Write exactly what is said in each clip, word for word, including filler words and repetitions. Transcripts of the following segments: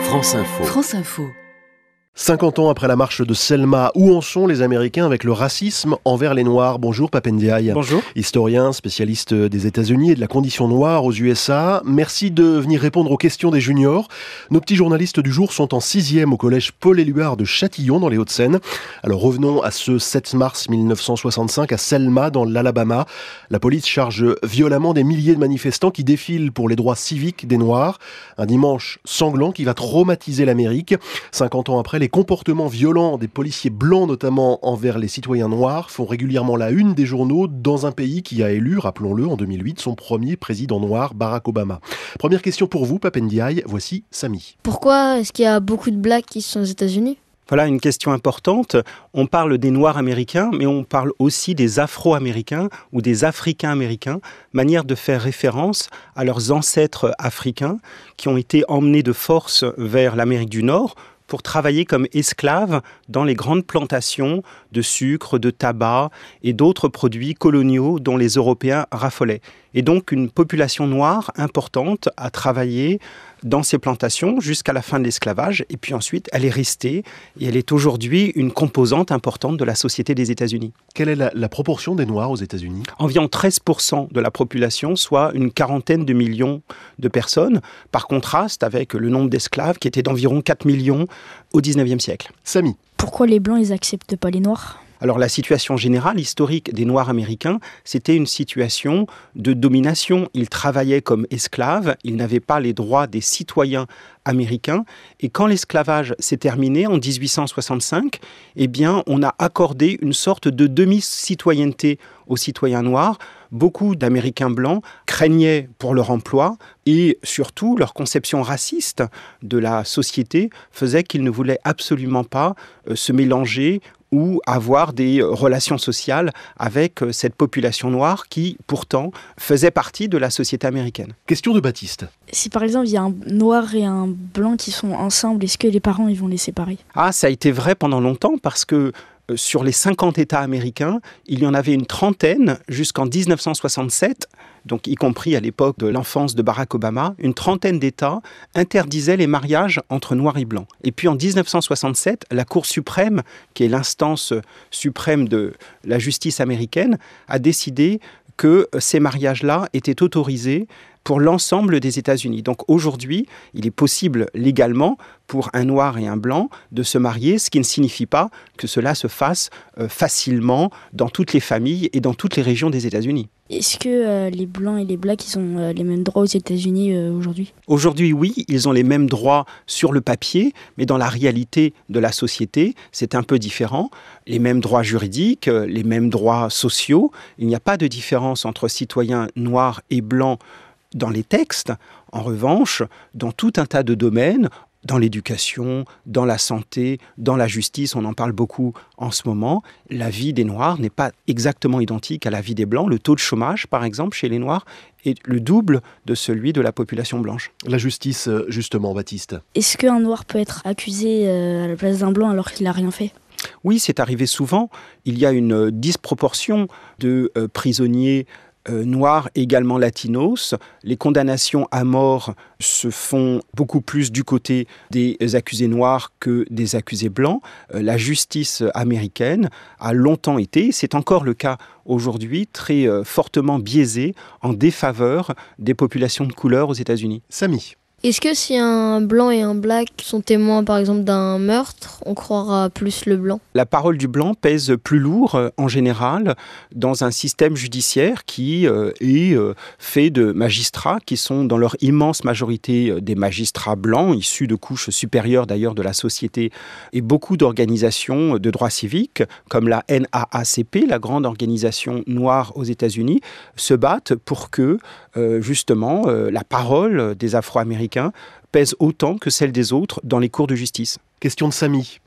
France Info. France Info. cinquante ans après la marche de Selma, où en sont les Américains avec le racisme envers les Noirs? Bonjour Pape Ndiaye. Bonjour. Historien, spécialiste des États-Unis et de la condition noire aux U S A. Merci de venir répondre aux questions des juniors. Nos petits journalistes du jour sont en sixième au collège Paul-Éluard de Châtillon dans les Hauts-de-Seine. Alors revenons à ce sept mars mille neuf cent soixante-cinq à Selma dans l'Alabama. La police charge violemment des milliers de manifestants qui défilent pour les droits civiques des Noirs. Un dimanche sanglant qui va traumatiser l'Amérique. cinquante ans après, les comportements violents des policiers blancs, notamment envers les citoyens noirs, font régulièrement la une des journaux dans un pays qui a élu, rappelons-le, en deux mille huit, son premier président noir, Barack Obama. Première question pour vous, Pape Ndiaye, voici Samy. Pourquoi est-ce qu'il y a beaucoup de Blacks qui sont aux États-Unis ? Voilà une question importante. On parle des Noirs américains, mais on parle aussi des Afro-américains ou des Africains-américains, manière de faire référence à leurs ancêtres africains qui ont été emmenés de force vers l'Amérique du Nord pour travailler comme esclaves dans les grandes plantations de sucre, de tabac et d'autres produits coloniaux dont les Européens raffolaient. Et donc une population noire importante a travaillé dans ces plantations jusqu'à la fin de l'esclavage. Et puis ensuite, elle est restée et elle est aujourd'hui une composante importante de la société des États-Unis. Quelle est la, la proportion des Noirs aux États-Unis ? Environ treize pour cent de la population, soit une quarantaine de millions de personnes, par contraste avec le nombre d'esclaves qui était d'environ quatre millions au dix-neuvième siècle. Samy. Pourquoi les Blancs, ils acceptent pas les Noirs ? Alors la situation générale, historique des Noirs américains, c'était une situation de domination. Ils travaillaient comme esclaves, ils n'avaient pas les droits des citoyens américains. Et quand l'esclavage s'est terminé en dix-huit cent soixante-cinq, eh bien, on a accordé une sorte de demi-citoyenneté aux citoyens noirs. Beaucoup d'Américains blancs craignaient pour leur emploi et surtout leur conception raciste de la société faisait qu'ils ne voulaient absolument pas euh, se mélanger ou avoir des relations sociales avec cette population noire qui, pourtant, faisait partie de la société américaine. Question de Baptiste. Si par exemple il y a un noir et un blanc qui sont ensemble, est-ce que les parents ils vont les séparer ? Ah, ça a été vrai pendant longtemps parce que euh, sur les cinquante États américains, il y en avait une trentaine jusqu'en dix-neuf cent soixante-sept, donc y compris à l'époque de l'enfance de Barack Obama, une trentaine d'États interdisaient les mariages entre noirs et blancs. Et puis en dix-neuf cent soixante-sept, la Cour suprême, qui est l'instance suprême de la justice américaine, a décidé que ces mariages-là étaient autorisés pour l'ensemble des États-Unis. Donc aujourd'hui, il est possible légalement pour un noir et un blanc de se marier, ce qui ne signifie pas que cela se fasse euh, facilement dans toutes les familles et dans toutes les régions des États-Unis. Est-ce que euh, les Blancs et les Blacks ils ont euh, les mêmes droits aux États-Unis euh, aujourd'hui ? Aujourd'hui, oui, ils ont les mêmes droits sur le papier, mais dans la réalité de la société, c'est un peu différent. Les mêmes droits juridiques, les mêmes droits sociaux. Il n'y a pas de différence entre citoyens noirs et blancs dans les textes. En revanche, dans tout un tas de domaines, dans l'éducation, dans la santé, dans la justice, on en parle beaucoup en ce moment, la vie des Noirs n'est pas exactement identique à la vie des Blancs. Le taux de chômage, par exemple, chez les Noirs, est le double de celui de la population blanche. La justice, justement, Baptiste. Est-ce qu'un noir peut être accusé euh, à la place d'un blanc alors qu'il n'a rien fait ? Oui, c'est arrivé souvent. Il y a une disproportion de euh, prisonniers Euh, noirs, également latinos. Les condamnations à mort se font beaucoup plus du côté des accusés noirs que des accusés blancs. Euh, la justice américaine a longtemps été, c'est encore le cas aujourd'hui, très euh, fortement biaisée en défaveur des populations de couleur aux États-Unis. Samy. Est-ce que si un blanc et un black sont témoins par exemple d'un meurtre, on croira plus le blanc ? La parole du blanc pèse plus lourd euh, en général dans un système judiciaire qui euh, est euh, fait de magistrats qui sont dans leur immense majorité euh, des magistrats blancs, issus de couches supérieures d'ailleurs de la société, et beaucoup d'organisations de droits civiques comme la N double A C P, la grande organisation noire aux États-Unis, se battent pour que euh, justement euh, la parole des Afro-Américains pèse autant que celle des autres dans les cours de justice. Question de Samy.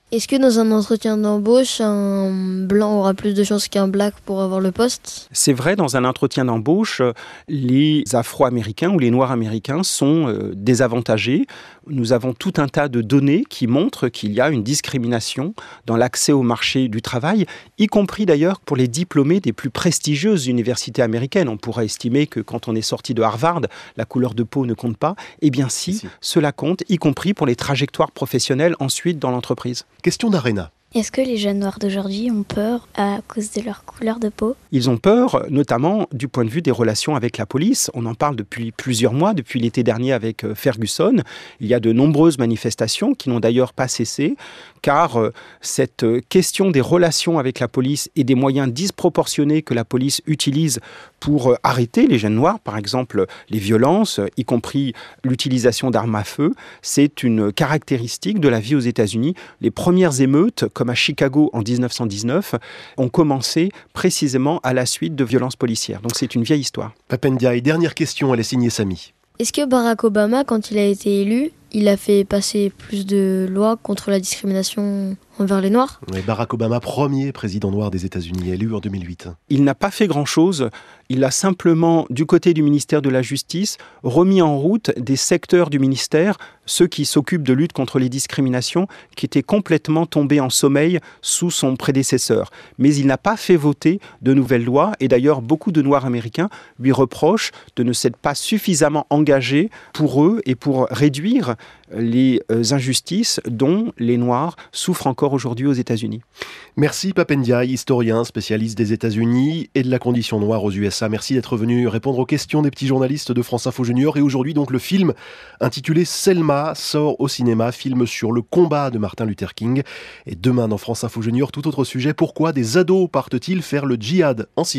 Est-ce que dans un entretien d'embauche, un blanc aura plus de chances qu'un black pour avoir le poste ? C'est vrai, dans un entretien d'embauche, les Afro-Américains ou les Noirs américains sont euh, désavantagés. Nous avons tout un tas de données qui montrent qu'il y a une discrimination dans l'accès au marché du travail, y compris d'ailleurs pour les diplômés des plus prestigieuses universités américaines. On pourrait estimer que quand on est sorti de Harvard, la couleur de peau ne compte pas. Eh bien si, si. Cela compte, y compris pour les trajectoires professionnelles ensuite dans l'entreprise. Question d'Arena. Est-ce que les jeunes noirs d'aujourd'hui ont peur à cause de leur couleur de peau ? Ils ont peur, notamment du point de vue des relations avec la police. On en parle depuis plusieurs mois, depuis l'été dernier avec Ferguson. Il y a de nombreuses manifestations qui n'ont d'ailleurs pas cessé, car cette question des relations avec la police et des moyens disproportionnés que la police utilise pour arrêter les jeunes noirs, par exemple les violences, y compris l'utilisation d'armes à feu, c'est une caractéristique de la vie aux États-Unis. Les premières émeutes, comme à Chicago en dix-neuf cent dix-neuf, ont commencé précisément à la suite de violences policières. Donc c'est une vieille histoire. Pape Ndiaye, dernière question, elle est signée Samy. Est-ce que Barack Obama, quand il a été élu, il a fait passer plus de lois contre la discrimination envers les Noirs ? Oui, Barack Obama, premier président noir des États-Unis, élu en deux mille huit. Il n'a pas fait grand-chose. Il a simplement, du côté du ministère de la Justice, remis en route des secteurs du ministère, ceux qui s'occupent de lutte contre les discriminations, qui étaient complètement tombés en sommeil sous son prédécesseur. Mais il n'a pas fait voter de nouvelles lois. Et d'ailleurs, beaucoup de Noirs américains lui reprochent de ne s'être pas suffisamment engagé pour eux et pour réduire les injustices dont les Noirs souffrent encore aujourd'hui aux États-Unis. Merci Pape Ndiaye, historien, spécialiste des États-Unis et de la condition noire aux U S A. Merci d'être venu répondre aux questions des petits journalistes de France Info Junior. Et aujourd'hui, donc, le film intitulé Selma sort au cinéma, film sur le combat de Martin Luther King. Et demain, dans France Info Junior, tout autre sujet, pourquoi des ados partent-ils faire le djihad en Syrie ?